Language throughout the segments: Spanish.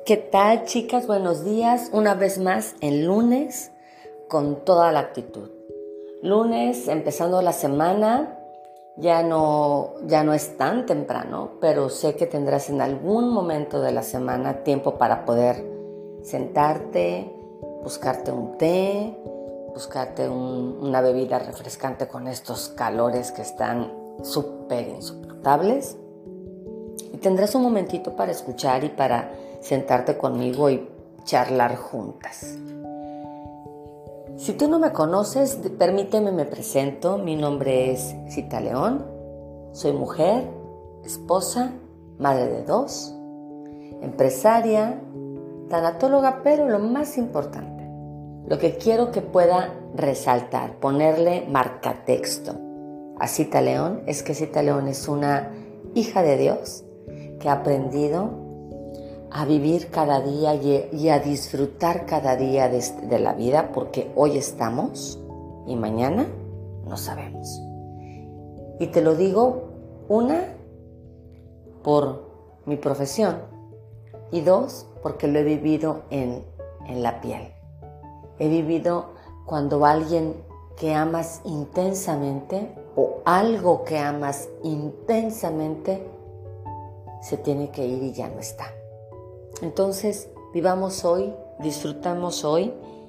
¿Qué tal, chicas? Buenos días. Una vez más en lunes con toda la actitud. Lunes, empezando la semana, ya no es tan temprano, pero sé que tendrás en algún momento de la semana tiempo para poder sentarte, buscarte un té, buscarte una bebida refrescante con estos calores que están súper insoportables. Y tendrás un momentito para escuchar y para sentarte conmigo y charlar juntas. Si tú no me conoces, permíteme me presento. Mi nombre es Cita León. Soy mujer, esposa, madre de 2, empresaria, tanatóloga, pero lo más importante, lo que quiero que pueda resaltar, ponerle marcatexto a Cita León, es que Cita León es una hija de Dios que ha aprendido a vivir cada día y a disfrutar cada día de la vida, porque hoy estamos y mañana no sabemos. Y te lo digo, una, por mi profesión, y 2, porque lo he vivido en la piel. He vivido cuando alguien que amas intensamente o algo que amas intensamente se tiene que ir y ya no está. Entonces, vivamos hoy, disfrutamos hoy,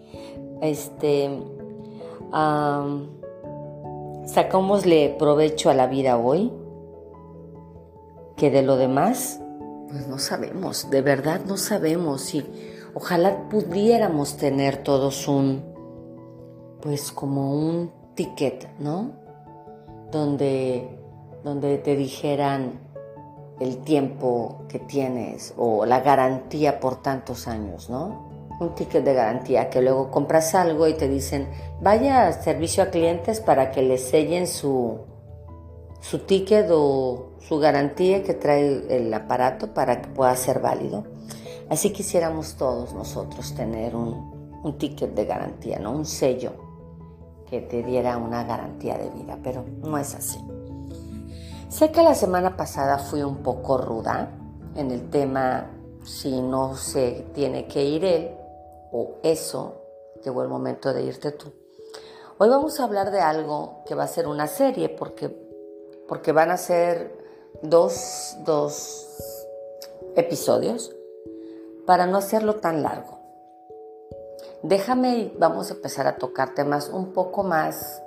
sacámosle provecho a la vida hoy, que de lo demás, pues no sabemos, de verdad no sabemos, y ojalá pudiéramos tener todos como un ticket, ¿no? Donde te dijeran el tiempo que tienes o la garantía por tantos años, ¿no? Un ticket de garantía que luego compras algo y te dicen, vaya a servicio a clientes para que le sellen su ticket o su garantía que trae el aparato para que pueda ser válido. Así quisiéramos todos nosotros tener un ticket de garantía, ¿no? Un sello que te diera una garantía de vida, pero no es así. Sé que la semana pasada fui un poco ruda en el tema, si no se tiene que ir él o eso, llegó el momento de irte tú. Hoy vamos a hablar de algo que va a ser una serie, porque van a ser dos episodios para no hacerlo tan largo. Déjame y vamos a empezar a tocar temas un poco más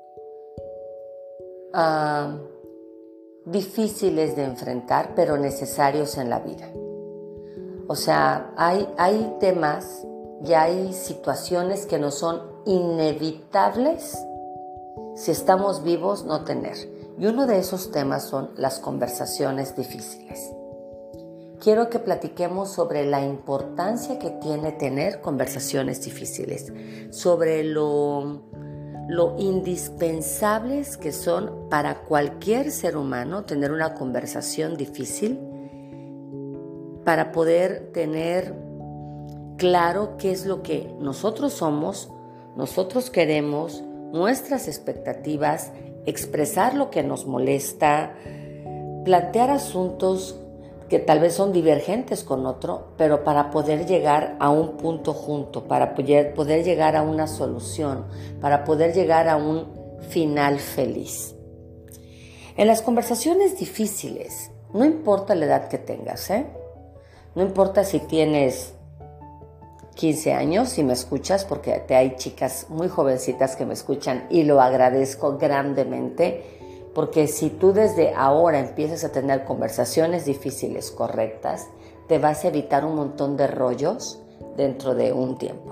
difíciles de enfrentar, pero necesarios en la vida. O sea, hay temas y hay situaciones que nos son inevitables si estamos vivos no tener. Y uno de esos temas son las conversaciones difíciles. Quiero que platiquemos sobre la importancia que tiene tener conversaciones difíciles, sobre lo indispensables que son para cualquier ser humano tener una conversación difícil para poder tener claro qué es lo que nosotros somos, nosotros queremos, nuestras expectativas, expresar lo que nos molesta, plantear asuntos que tal vez son divergentes con otro, pero para poder llegar a un punto junto, para poder llegar a una solución, para poder llegar a un final feliz. En las conversaciones difíciles, no importa la edad que tengas, no importa si tienes 15 años, si me escuchas, porque hay chicas muy jovencitas que me escuchan y lo agradezco grandemente, porque si tú desde ahora empiezas a tener conversaciones difíciles correctas, te vas a evitar un montón de rollos dentro de un tiempo.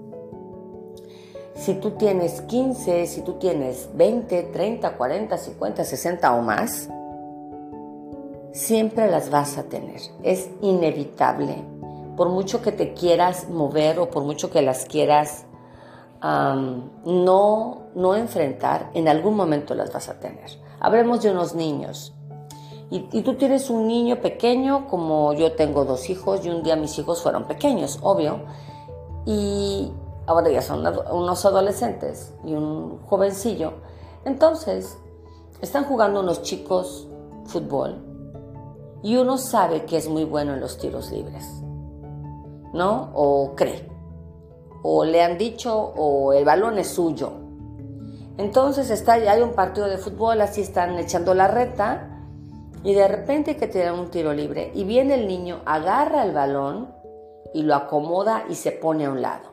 Si tú tienes 15, si tú tienes 20, 30, 40, 50, 60 o más, siempre las vas a tener. Es inevitable. Por mucho que te quieras mover o por mucho que las quieras no enfrentar, en algún momento las vas a tener. Hablemos de unos niños. Y tú tienes un niño pequeño, como yo tengo 2 hijos, y un día mis hijos fueron pequeños, obvio, y ahora ya son unos adolescentes y un jovencillo. Entonces, están jugando unos chicos fútbol y uno sabe que es muy bueno en los tiros libres. ¿no? O cree, o le han dicho, o el balón es suyo. Entonces hay un partido de fútbol, así están echando la reta, y de repente hay que tirar un tiro libre, y viene el niño, agarra el balón, y lo acomoda y se pone a un lado.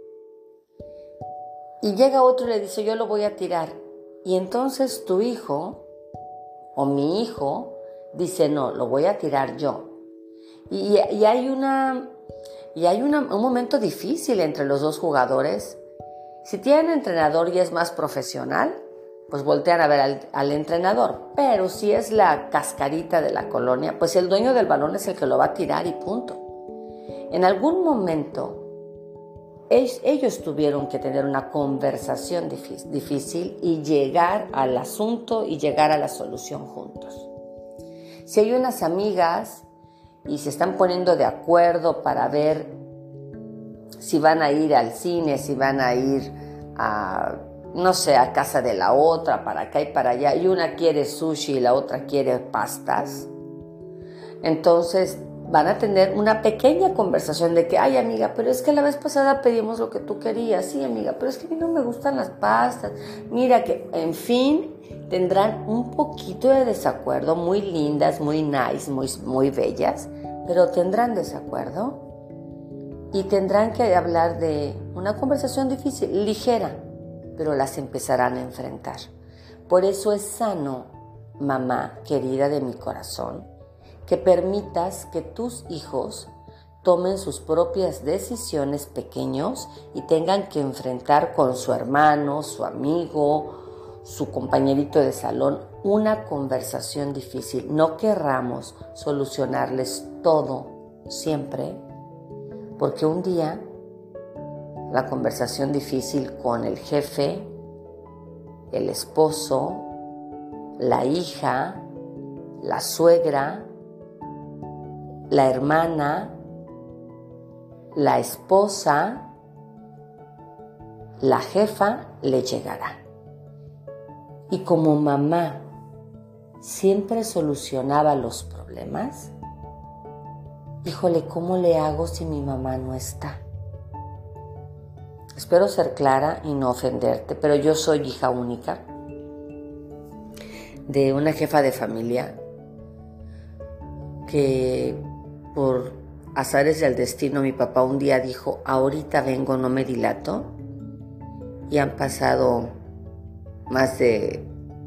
Y llega otro y le dice, yo lo voy a tirar. Y entonces tu hijo, o mi hijo, dice, no, lo voy a tirar yo. Y hay un momento difícil entre los dos jugadores. Si tienen entrenador y es más profesional, pues voltean a ver al entrenador. Pero si es la cascarita de la colonia, pues el dueño del balón es el que lo va a tirar y punto. En algún momento, ellos tuvieron que tener una conversación difícil y llegar al asunto y llegar a la solución juntos. Si hay unas amigas y se están poniendo de acuerdo para ver si van a ir al cine, si van a ir a, no sé, a casa de la otra, para acá y para allá, y una quiere sushi y la otra quiere pastas, entonces van a tener una pequeña conversación de que, ay amiga, pero es que la vez pasada pedimos lo que tú querías, sí amiga, pero es que a mí no me gustan las pastas, mira que, en fin, tendrán un poquito de desacuerdo, muy lindas, muy nice, muy bellas, pero tendrán desacuerdo y tendrán que hablar de una conversación difícil, ligera, pero las empezarán a enfrentar. Por eso es sano, mamá querida de mi corazón, que permitas que tus hijos tomen sus propias decisiones pequeños y tengan que enfrentar con su hermano, su amigo, su compañerito de salón, una conversación difícil. No querramos solucionarles todo siempre, porque un día la conversación difícil con el jefe, el esposo, la hija, la suegra, la hermana, la esposa, la jefa le llegará. Y como mamá siempre solucionaba los problemas, híjole, ¿cómo le hago si mi mamá no está? Espero ser clara y no ofenderte, pero yo soy hija única de una jefa de familia que por azares del destino mi papá un día dijo, ahorita vengo, no me dilato, y han pasado más de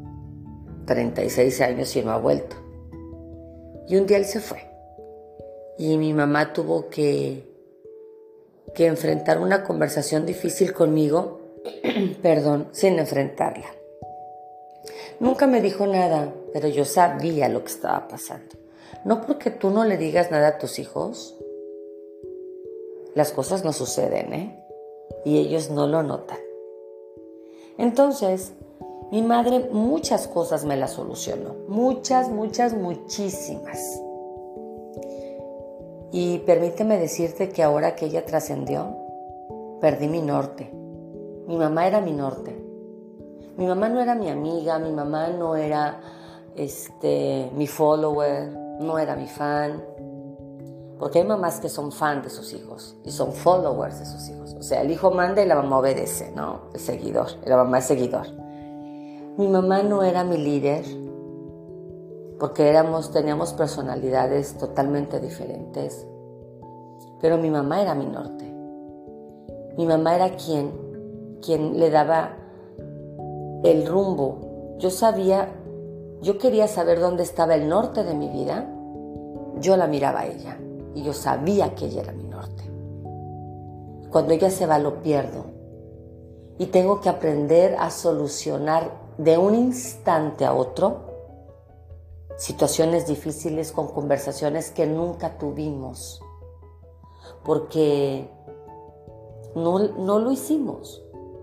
36 años y no ha vuelto. Y un día él se fue y mi mamá tuvo que enfrentar una conversación difícil conmigo, sin enfrentarla. Nunca me dijo nada, pero yo sabía lo que estaba pasando. No porque tú no le digas nada a tus hijos, las cosas no suceden, y ellos no lo notan. Entonces, mi madre muchas cosas me las solucionó, muchísimas. Y permíteme decirte que ahora que ella trascendió, perdí mi norte. Mi mamá era mi norte. Mi mamá no era mi amiga, mi mamá no era mi follower, no era mi fan. Porque hay mamás que son fan de sus hijos y son followers de sus hijos. O sea, el hijo manda y la mamá obedece, ¿no? El seguidor, y la mamá es seguidor. Mi mamá no era mi líder porque teníamos personalidades totalmente diferentes. Pero mi mamá era mi norte. Mi mamá era quien le daba el rumbo. Yo quería saber dónde estaba el norte de mi vida. Yo la miraba a ella y yo sabía que ella era mi norte. Cuando ella se va, lo pierdo. Y tengo que aprender a solucionar de un instante a otro situaciones difíciles con conversaciones que nunca tuvimos. Porque no lo hicimos.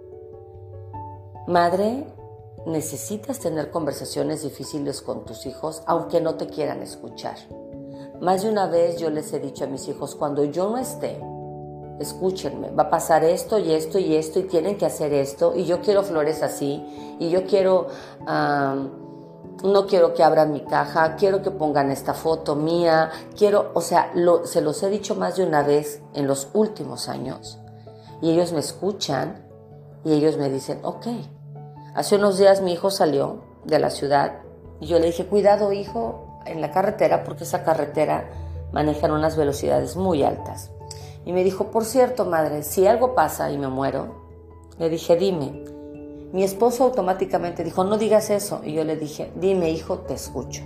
Madre, necesitas tener conversaciones difíciles con tus hijos, aunque no te quieran escuchar. Más de una vez yo les he dicho a mis hijos, cuando yo no esté, escúchenme, va a pasar esto y esto y esto y tienen que hacer esto y yo quiero flores así y yo quiero no quiero que abran mi caja, quiero que pongan esta foto mía, se los he dicho más de una vez en los últimos años. Y ellos me escuchan y ellos me dicen, ok. Hace unos días mi hijo salió de la ciudad y yo le dije, cuidado hijo, en la carretera, porque esa carretera manejan unas velocidades muy altas. Y me dijo, por cierto, madre, si algo pasa y me muero, le dije, dime. Mi esposo automáticamente dijo, no digas eso. Y yo le dije, dime, hijo, te escucho.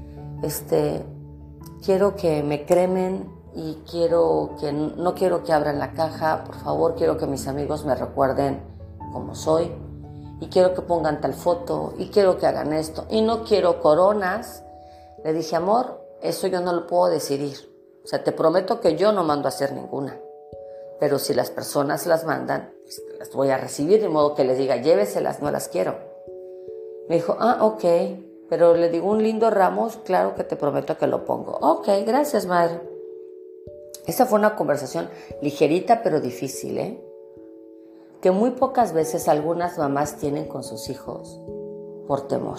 Quiero que me cremen y no quiero que abran la caja. Por favor, quiero que mis amigos me recuerden como soy. Y quiero que pongan tal foto. Y quiero que hagan esto. Y no quiero coronas. Le dije, amor, eso yo no lo puedo decidir. O sea, te prometo que yo no mando a hacer ninguna. Pero si las personas las mandan, pues las voy a recibir, de modo que les diga, lléveselas, no las quiero. Me dijo, ok, pero le digo, un lindo ramo, claro que te prometo que lo pongo. Ok, gracias, madre. Esa fue una conversación ligerita, pero difícil, que muy pocas veces algunas mamás tienen con sus hijos por temor,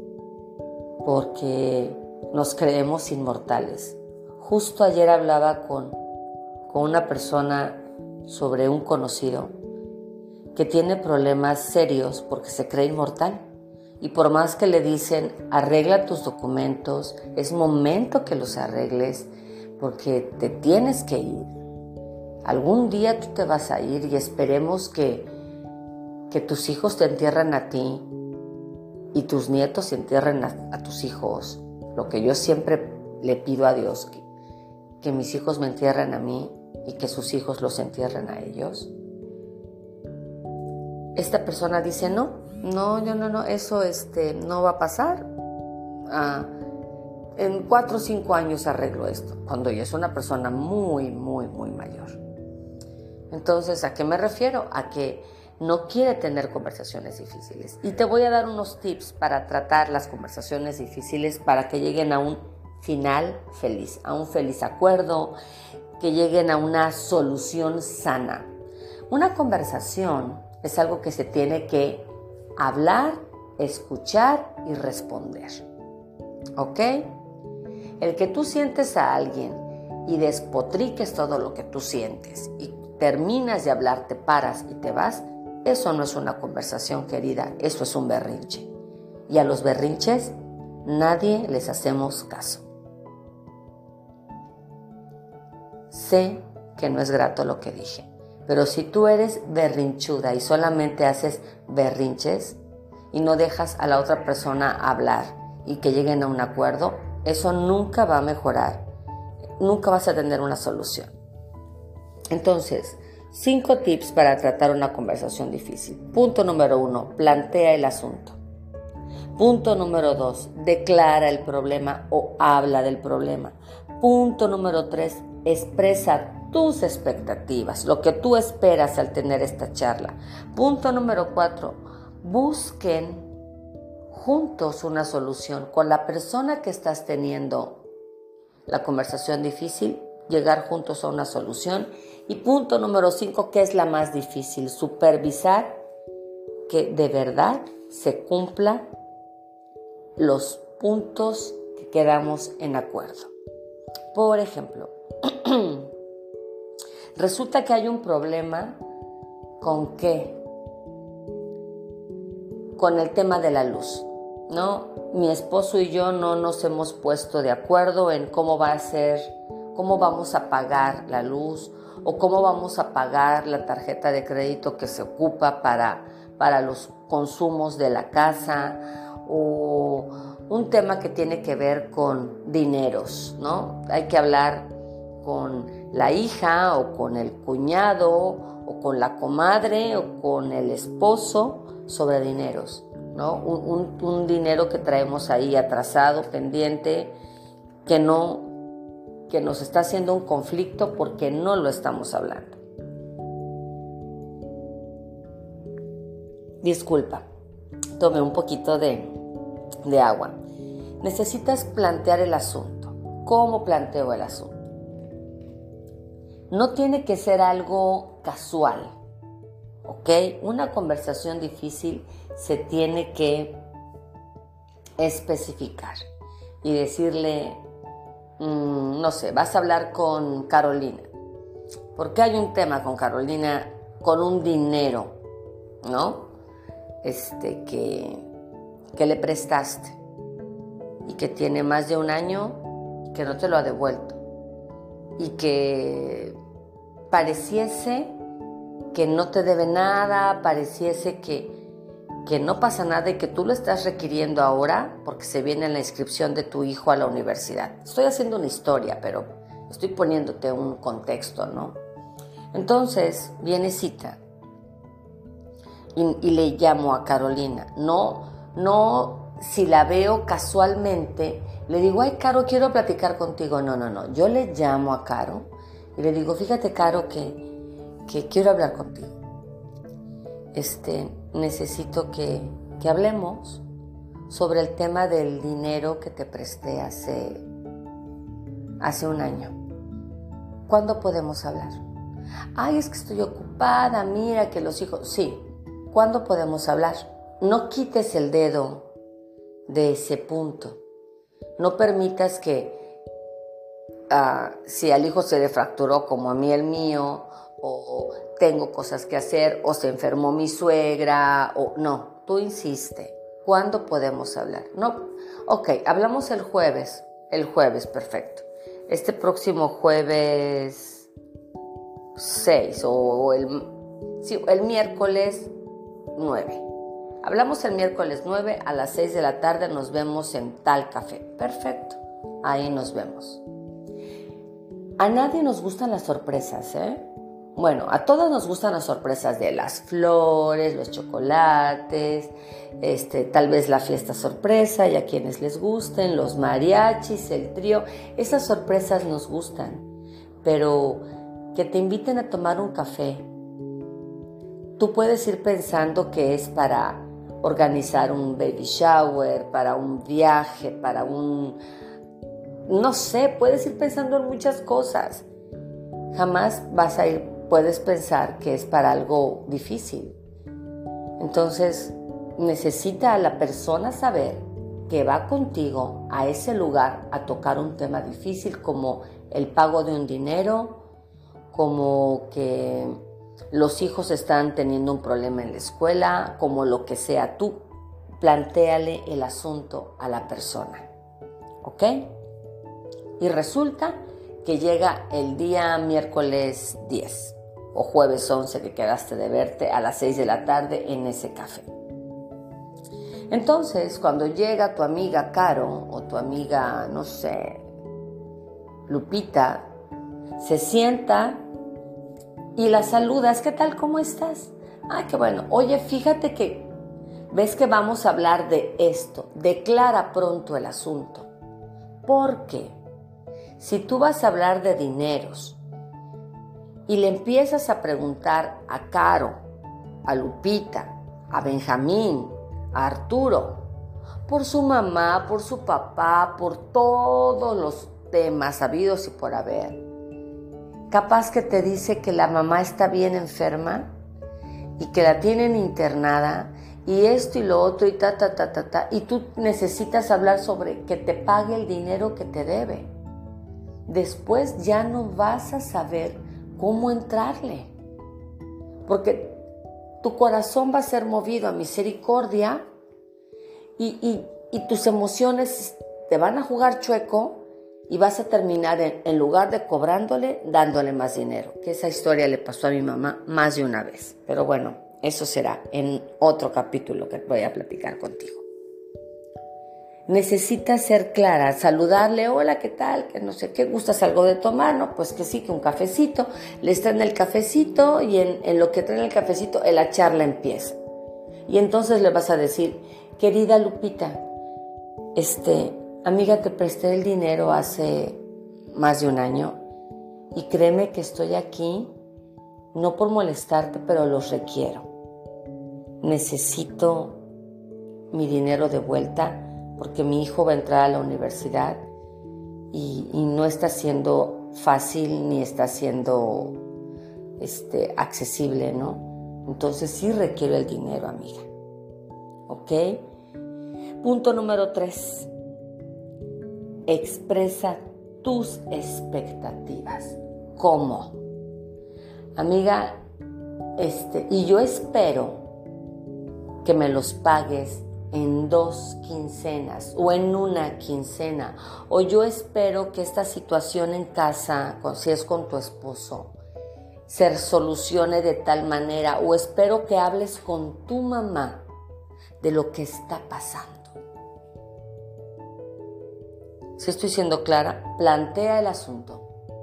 porque nos creemos inmortales. Justo ayer hablaba con una persona sobre un conocido que tiene problemas serios porque se cree inmortal. Y por más que le dicen, arregla tus documentos, es momento que los arregles porque te tienes que ir. Algún día tú te vas a ir y esperemos que tus hijos te entierren a ti y tus nietos entierren a tus hijos. Lo que yo siempre le pido a Dios, que mis hijos me entierren a mí y que sus hijos los entierren a ellos. Esta persona dice, no, eso no va a pasar. En 4 o 5 años arreglo esto, cuando ella es una persona muy, muy, muy mayor. Entonces, ¿a qué me refiero? A que no quiere tener conversaciones difíciles. Y te voy a dar unos tips para tratar las conversaciones difíciles para que lleguen a un final feliz, a un feliz acuerdo, que lleguen a una solución sana. Una conversación es algo que se tiene que hablar, escuchar y responder. ¿Ok? El que tú sientes a alguien y despotriques todo lo que tú sientes y terminas de hablar, te paras y te vas, eso no es una conversación, querida, eso es un berrinche. Y a los berrinches nadie les hacemos caso. Sé que no es grato lo que dije, pero si tú eres berrinchuda y solamente haces berrinches y no dejas a la otra persona hablar y que lleguen a un acuerdo, eso nunca va a mejorar, nunca vas a tener una solución. Entonces, 5 tips para tratar una conversación difícil. Punto número 1, plantea el asunto. Punto número 2, declara el problema o habla del problema. Punto número 3, expresa tus expectativas, lo que tú esperas al tener esta charla. Punto número 4, busquen juntos una solución con la persona que estás teniendo la conversación difícil, llegar juntos a una solución. Y punto número 5, que es la más difícil, supervisar que de verdad se cumplan los puntos que quedamos en acuerdo. Por ejemplo, resulta que hay un problema ¿con qué? Con el tema de la luz, ¿no? Mi esposo y yo no nos hemos puesto de acuerdo en cómo vamos a pagar la luz o cómo vamos a pagar la tarjeta de crédito que se ocupa para los consumos de la casa, o un tema que tiene que ver con dineros, ¿no? Hay que hablar con la hija o con el cuñado o con la comadre o con el esposo sobre dineros, ¿no? Un dinero que traemos ahí atrasado, pendiente, que nos está haciendo un conflicto porque no lo estamos hablando. Disculpa, tomé un poquito de agua. Necesitas plantear el asunto. ¿Cómo planteo el asunto? No tiene que ser algo casual, ¿ok? Una conversación difícil se tiene que especificar y decirle, no sé, vas a hablar con Carolina, porque hay un tema con Carolina, con un dinero, ¿no? Que le prestaste y que tiene más de un año que no te lo ha devuelto y que pareciese que no te debe nada, pareciese que no pasa nada y que tú lo estás requiriendo ahora porque se viene la inscripción de tu hijo a la universidad. Estoy haciendo una historia, pero estoy poniéndote un contexto, ¿no? Entonces viene cita y le llamo a Carolina. No, si la veo casualmente, le digo, ay, Caro, quiero platicar contigo. No. Yo le llamo a Caro y le digo, fíjate, Caro, que quiero hablar contigo. Necesito que hablemos sobre el tema del dinero que te presté hace un año. ¿Cuándo podemos hablar? Ay, es que estoy ocupada, mira que los hijos... Sí, ¿cuándo podemos hablar? No quites el dedo de ese punto. No permitas que si al hijo se le fracturó como a mí el mío, o tengo cosas que hacer, o se enfermó mi suegra, o no, tú insiste. ¿Cuándo podemos hablar? No, ok, hablamos el jueves, perfecto. Este próximo jueves 6 o el miércoles 9. Hablamos el miércoles 9 a las 6 de la tarde, nos vemos en tal café. Perfecto, ahí nos vemos. A nadie nos gustan las sorpresas, ¿eh? Bueno, a todos nos gustan las sorpresas de las flores, los chocolates, tal vez la fiesta sorpresa y a quienes les gusten, los mariachis, el trío. Esas sorpresas nos gustan, pero que te inviten a tomar un café. Tú puedes ir pensando que es para organizar un baby shower, para un viaje, para no sé, puedes ir pensando en muchas cosas. Jamás puedes pensar que es para algo difícil. Entonces, necesita a la persona saber que va contigo a ese lugar a tocar un tema difícil, como el pago de un dinero, como que los hijos están teniendo un problema en la escuela, como lo que sea. Tú plantéale el asunto a la persona, ¿ok? Y resulta que llega el día miércoles 10 o jueves 11 que quedaste de verte a las 6 de la tarde en ese café. Entonces, cuando llega tu amiga Caro o tu amiga, no sé, Lupita, se sienta y la saludas. ¿Qué tal? ¿Cómo estás? Ay, qué bueno. Oye, fíjate que ves que vamos a hablar de esto. Declara pronto el asunto. ¿Por qué? Si tú vas a hablar de dineros y le empiezas a preguntar a Caro, a Lupita, a Benjamín, a Arturo, por su mamá, por su papá, por todos los temas habidos y por haber, capaz que te dice que la mamá está bien enferma y que la tienen internada y esto y lo otro y y tú necesitas hablar sobre que te pague el dinero que te debe. Después ya no vas a saber cómo entrarle, porque tu corazón va a ser movido a misericordia y tus emociones te van a jugar chueco y vas a terminar en lugar de cobrándole, dándole más dinero. Que esa historia le pasó a mi mamá más de una vez. Pero bueno, eso será en otro capítulo que voy a platicar contigo. Necesitas ser clara, saludarle, hola, ¿qué tal? Que no sé qué, ¿gustas algo de tomar? No, pues que sí, que un cafecito. Les traen el cafecito y en lo que traen el cafecito, la charla empieza. Y entonces le vas a decir, querida Lupita, amiga, te presté el dinero hace más de un año y créeme que estoy aquí, no por molestarte, pero los requiero. Necesito mi dinero de vuelta porque mi hijo va a entrar a la universidad y no está siendo fácil ni está siendo accesible, ¿no? Entonces sí requiero el dinero, amiga. ¿Ok? Punto número 3. Expresa tus expectativas. ¿Cómo? Amiga, y yo espero que me los pagues en 2 quincenas o en una quincena. O yo espero que esta situación en casa, si es con tu esposo, se solucione de tal manera. O espero que hables con tu mamá de lo que está pasando. Si estoy siendo clara, plantea el asunto.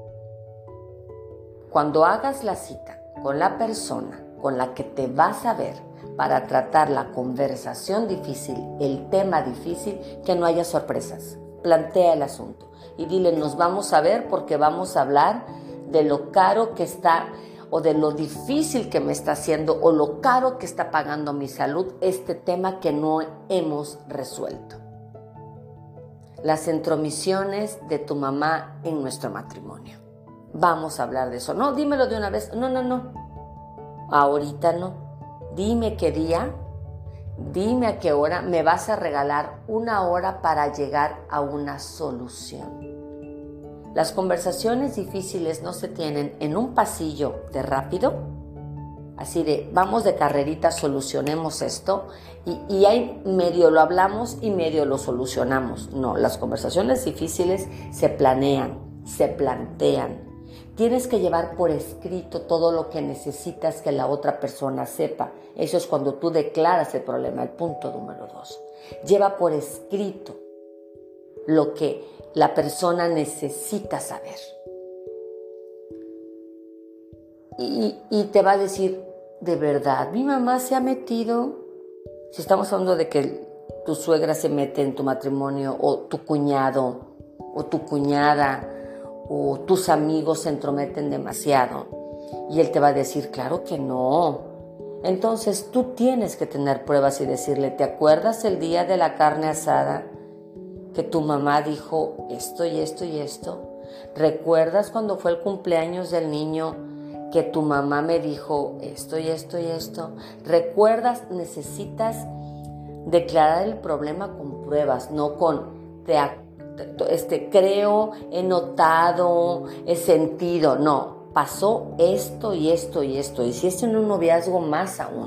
Cuando hagas la cita con la persona con la que te vas a ver para tratar la conversación difícil, el tema difícil, que no haya sorpresas. Plantea el asunto y dile, nos vamos a ver porque vamos a hablar de lo caro que está o de lo difícil que me está haciendo o lo caro que está pagando mi salud este tema que no hemos resuelto. Las intromisiones de tu mamá en nuestro matrimonio. Vamos a hablar de eso. No, dímelo de una vez. No. Ahorita no. Dime qué día, dime a qué hora me vas a regalar 1 hora para llegar a una solución. Las conversaciones difíciles no se tienen en un pasillo de rápido, así de vamos de carrerita, solucionemos esto y ahí medio lo hablamos y medio lo solucionamos. No, las conversaciones difíciles se planean, se plantean. Tienes que llevar por escrito todo lo que necesitas que la otra persona sepa. Eso es cuando tú declaras el problema, el punto número 2. Lleva por escrito lo que la persona necesita saber. Y te va a decir, de verdad, mi mamá se ha metido. Si estamos hablando de que tu suegra se mete en tu matrimonio, o tu cuñado, o tu cuñada, o tus amigos se entrometen demasiado, y él te va a decir, claro que no. Entonces tú tienes que tener pruebas y decirle, ¿te acuerdas el día de la carne asada que tu mamá dijo esto y esto y esto? ¿Recuerdas cuando fue el cumpleaños del niño que tu mamá me dijo esto y esto y esto? ¿Recuerdas? Necesitas declarar el problema con pruebas, no con creo, he notado, he sentido. No, pasó esto y esto y esto. Y si es en un noviazgo, más aún.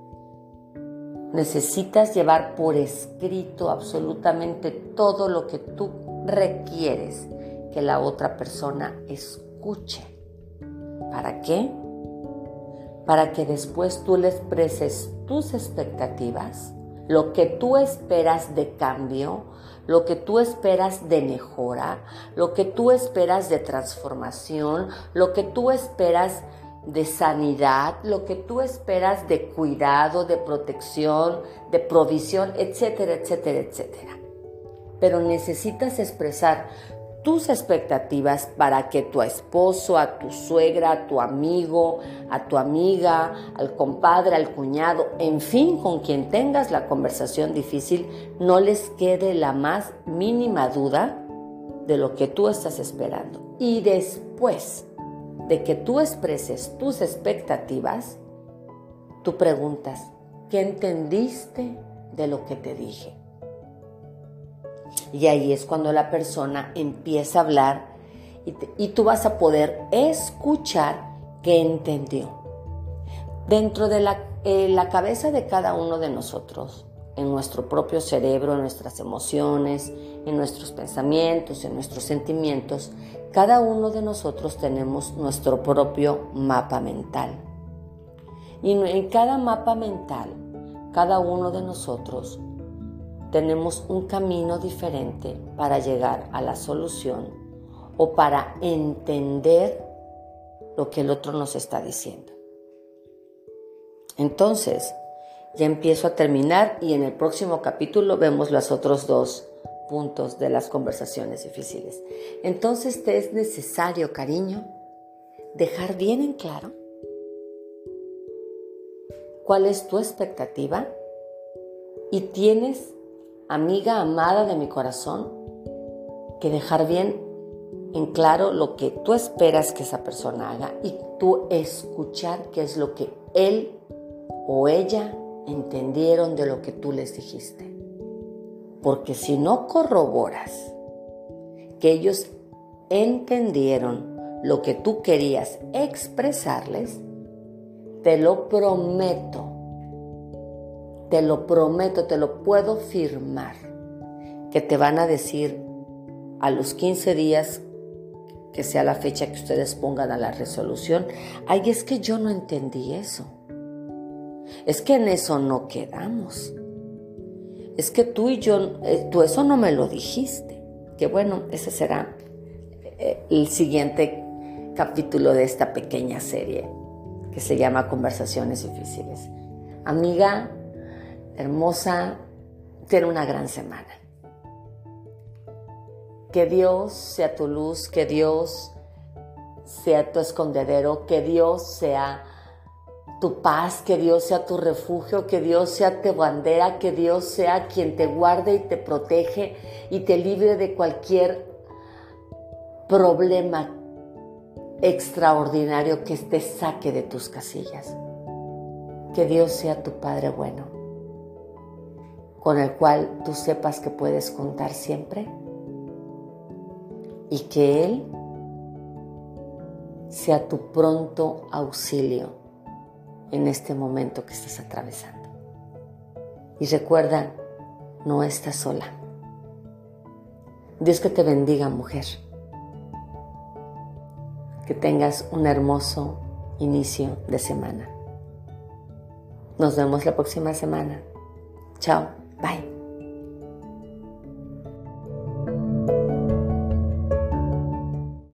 Necesitas llevar por escrito absolutamente todo lo que tú requieres que la otra persona escuche. ¿Para qué? Para que después tú le expreses tus expectativas, lo que tú esperas de cambio, lo que tú esperas de mejora, lo que tú esperas de transformación, lo que tú esperas de sanidad, lo que tú esperas de cuidado, de protección, de provisión, etcétera, etcétera, etcétera. Pero necesitas expresar tus expectativas para que tu esposo, a tu suegra, a tu amigo, a tu amiga, al compadre, al cuñado, en fin, con quien tengas la conversación difícil, no les quede la más mínima duda de lo que tú estás esperando. Y después de que tú expreses tus expectativas, tú preguntas, ¿qué entendiste de lo que te dije? Y ahí es cuando la persona empieza a hablar y tú vas a poder escuchar qué entendió. Dentro de la cabeza de cada uno de nosotros, en nuestro propio cerebro, en nuestras emociones, en nuestros pensamientos, en nuestros sentimientos, cada uno de nosotros tenemos nuestro propio mapa mental. Y en cada mapa mental, cada uno de nosotros tenemos un camino diferente para llegar a la solución o para entender lo que el otro nos está diciendo. Entonces, ya empiezo a terminar y en el próximo capítulo vemos los otros 2 puntos de las conversaciones difíciles. Entonces, te es necesario, cariño, dejar bien en claro cuál es tu expectativa y tienes, amiga amada de mi corazón, que dejar bien en claro lo que tú esperas que esa persona haga y tú escuchar qué es lo que él o ella entendieron de lo que tú les dijiste. Porque si no corroboras que ellos entendieron lo que tú querías expresarles, te lo prometo, te lo puedo firmar, que te van a decir a los 15 días, que sea la fecha que ustedes pongan a la resolución: ay, es que yo no entendí eso, es que en eso no quedamos, es que tú y yo, tú eso no me lo dijiste. Que bueno, ese será el siguiente capítulo de esta pequeña serie que se llama Conversaciones Difíciles. Amiga hermosa, ten una gran semana. Que Dios sea tu luz, que Dios sea tu escondedero, que Dios sea tu paz, que Dios sea tu refugio, que Dios sea tu bandera, que Dios sea quien te guarde y te protege y te libre de cualquier problema extraordinario que te saque de tus casillas. Que Dios sea tu Padre bueno, con el cual tú sepas que puedes contar siempre, y que Él sea tu pronto auxilio en este momento que estás atravesando. Y recuerda, no estás sola. Dios que te bendiga, mujer. Que tengas un hermoso inicio de semana. Nos vemos la próxima semana. Chao, bye.